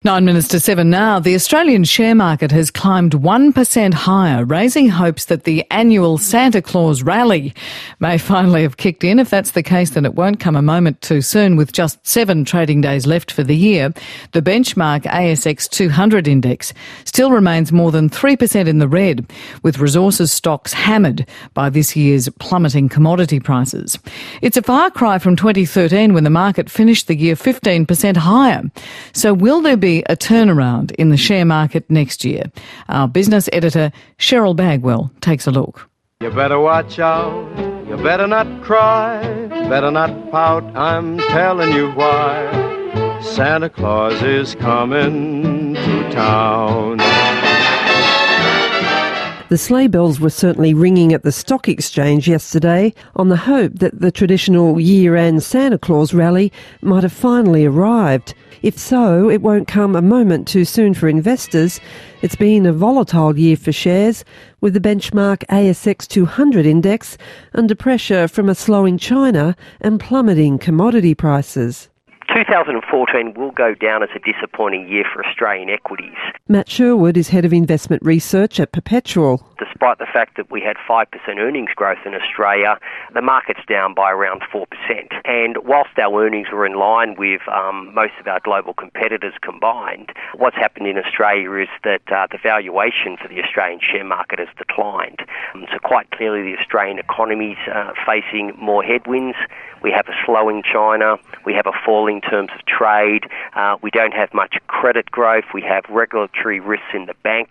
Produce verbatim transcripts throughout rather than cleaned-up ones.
Nine minutes to seven now. The Australian share market has climbed one percent higher, raising hopes that the annual Santa Claus rally may finally have kicked in. If that's the case, then it won't come a moment too soon. With just seven trading days left for the year, the benchmark A S X two hundred index still remains more than three percent in the red, with resources stocks hammered by this year's plummeting commodity prices. It's a far cry from twenty thirteen, when the market finished the year fifteen percent higher. So will there be a turnaround in the share market next year? Our business editor, Cheryl Bagwell, takes a look. You better watch out, you better not cry, better not pout, I'm telling you why. Santa Claus is coming to town. The sleigh bells were certainly ringing at the stock exchange yesterday on the hope that the traditional year-end Santa Claus rally might have finally arrived. If so, it won't come a moment too soon for investors. It's been a volatile year for shares, with the benchmark A S X two hundred index under pressure from a slowing China and plummeting commodity prices. two thousand fourteen will go down as a disappointing year for Australian equities. Matt Sherwood is Head of Investment Research at Perpetual. Despite the fact that we had five percent earnings growth in Australia, the market's down by around four percent. And whilst our earnings were in line with um, most of our global competitors combined, what's happened in Australia is that uh, the valuation for the Australian share market has declined. Um, so quite clearly the Australian economy's uh, facing more headwinds. We have a slowing China. We have a fall in terms of trade. Uh, we don't have much credit growth. We have regulatory risks in the bank.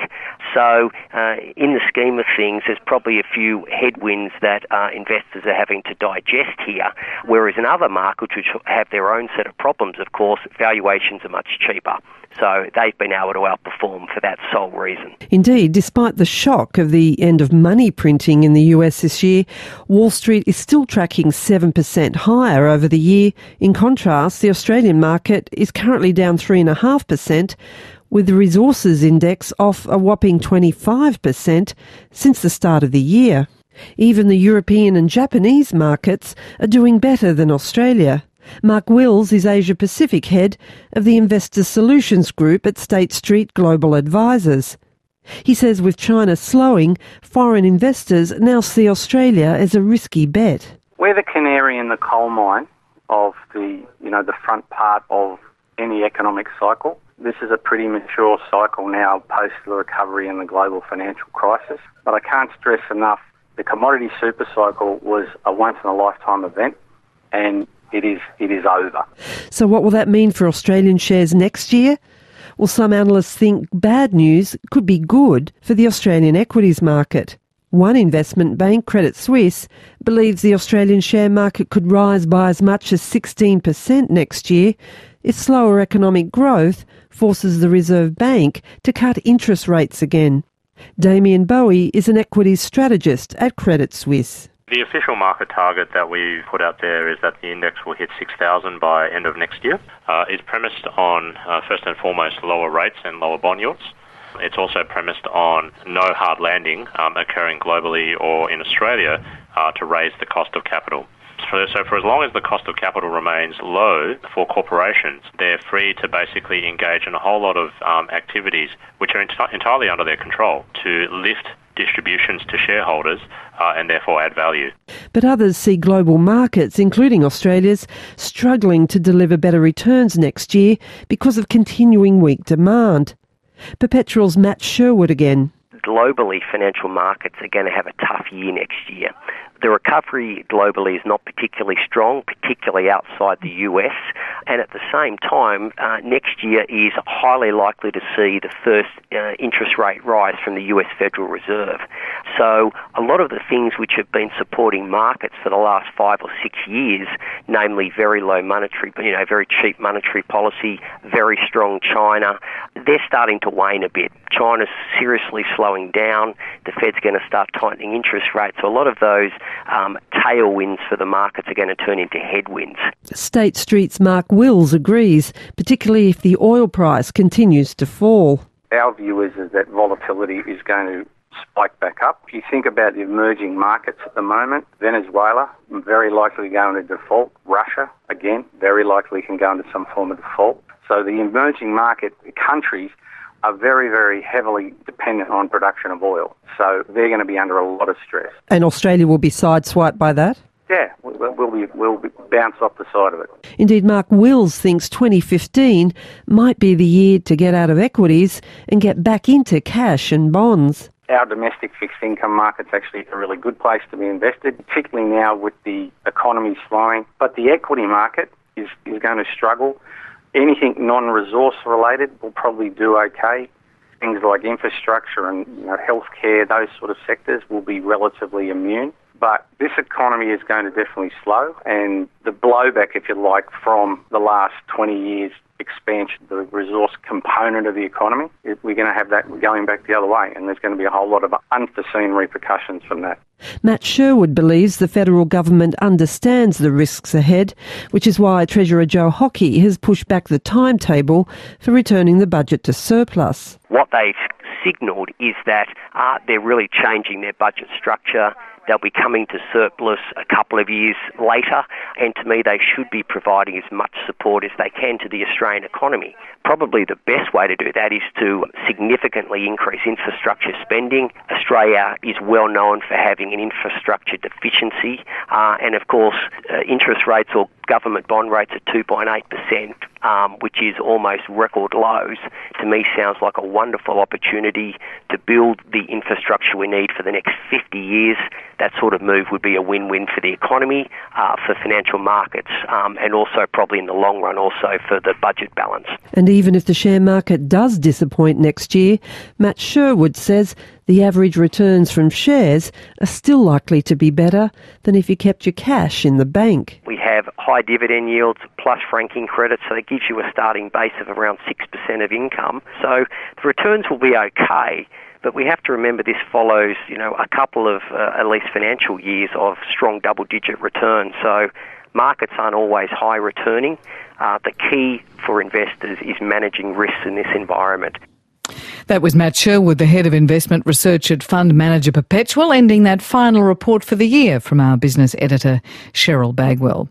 So uh, in the scheme of things, there's probably a few headwinds that uh, investors are having to digest here. Whereas in other markets, which have their own set of problems, of course, valuations are much cheaper. So they've been able to outperform for that sole reason. Indeed, despite the shock of the end of money printing in the U S this year, Wall Street is still tracking seven percent higher over the year. In contrast, the Australian market is currently down three point five percent, with the resources index off a whopping twenty-five percent since the start of the year. Even the European and Japanese markets are doing better than Australia. Mark Wills is Asia-Pacific head of the Investor Solutions Group at State Street Global Advisors. He says with China slowing, foreign investors now see Australia as a risky bet. We're the canary in the coal mine of the, you know, the front part of any economic cycle. This is a pretty mature cycle now post the recovery in the global financial crisis. But I can't stress enough, the commodity super cycle was a once-in-a-lifetime event, and it is it is over. So what will that mean for Australian shares next year? Well, some analysts think bad news could be good for the Australian equities market. One investment bank, Credit Suisse, believes the Australian share market could rise by as much as sixteen percent next year if slower economic growth forces the Reserve Bank to cut interest rates again. Damien Bowie is an equities strategist at Credit Suisse. The official market target that we put out there is that the index will hit six thousand by end of next year. Uh, it's premised on, uh, first and foremost, lower rates and lower bond yields. It's also premised on no hard landing um, occurring globally or in Australia uh, to raise the cost of capital. So, so for as long as the cost of capital remains low for corporations, they're free to basically engage in a whole lot of um, activities which are ent- entirely under their control to lift distributions to shareholders uh, and therefore add value. But others see global markets, including Australia's, struggling to deliver better returns next year because of continuing weak demand. Perpetual's Matt Sherwood again. Globally, financial markets are going to have a tough year next year. The recovery globally is not particularly strong, particularly outside the U S, and at the same time, uh, next year is highly likely to see the first uh, interest rate rise from the U S Federal Reserve. So a lot of the things which have been supporting markets for the last five or six years, namely very low monetary, you know, very cheap monetary policy, very strong China, they're starting to wane a bit. China's seriously slowing down. The Fed's going to start tightening interest rates. So a lot of those um, tailwinds for the markets are going to turn into headwinds. State Street's Mark Wills agrees, particularly if the oil price continues to fall. Our view is, is that volatility is going to spike back up. If you think about the emerging markets at the moment, Venezuela, very likely going to default. Russia, again, very likely can go into some form of default. So the emerging market countries are very, very heavily dependent on production of oil. So they're going to be under a lot of stress. And Australia will be sideswiped by that? Yeah, we'll, we'll, be, we'll be bounce off the side of it. Indeed, Mark Wills thinks twenty fifteen might be the year to get out of equities and get back into cash and bonds. Our domestic fixed income market's actually a really good place to be invested, particularly now with the economy slowing. But the equity market is, is going to struggle. Anything non-resource related will probably do okay. Things like infrastructure and you know, healthcare, those sort of sectors will be relatively immune. But this economy is going to definitely slow, and the blowback, if you like, from the last twenty years expansion, the resource component of the economy, we're going to have that going back the other way, and there's going to be a whole lot of unforeseen repercussions from that. Matt Sherwood believes the federal government understands the risks ahead, which is why Treasurer Joe Hockey has pushed back the timetable for returning the budget to surplus. What they've signalled is that uh, they're really changing their budget structure. They'll be coming to surplus a couple of years later, and to me they should be providing as much support as they can to the Australian economy. Probably the best way to do that is to significantly increase infrastructure spending. Australia is well known for having an infrastructure deficiency, uh, and of course uh, interest rates or government bond rates at two point eight percent, um, which is almost record lows, to me sounds like a wonderful opportunity to build the infrastructure we need for the next fifty years. That sort of move would be a win-win for the economy, uh, for financial markets, um, and also probably in the long run also for the budget balance. And even if the share market does disappoint next year, Matt Sherwood says the average returns from shares are still likely to be better than if you kept your cash in the bank. We have high dividend yields plus franking credits, so that gives you a starting base of around six percent of income. So the returns will be okay. But we have to remember this follows, you know, a couple of uh, at least financial years of strong double-digit returns. So markets aren't always high returning. Uh, the key for investors is managing risks in this environment. That was Matt Sherwood, the Head of Investment Research at fund manager Perpetual, ending that final report for the year from our business editor, Cheryl Bagwell.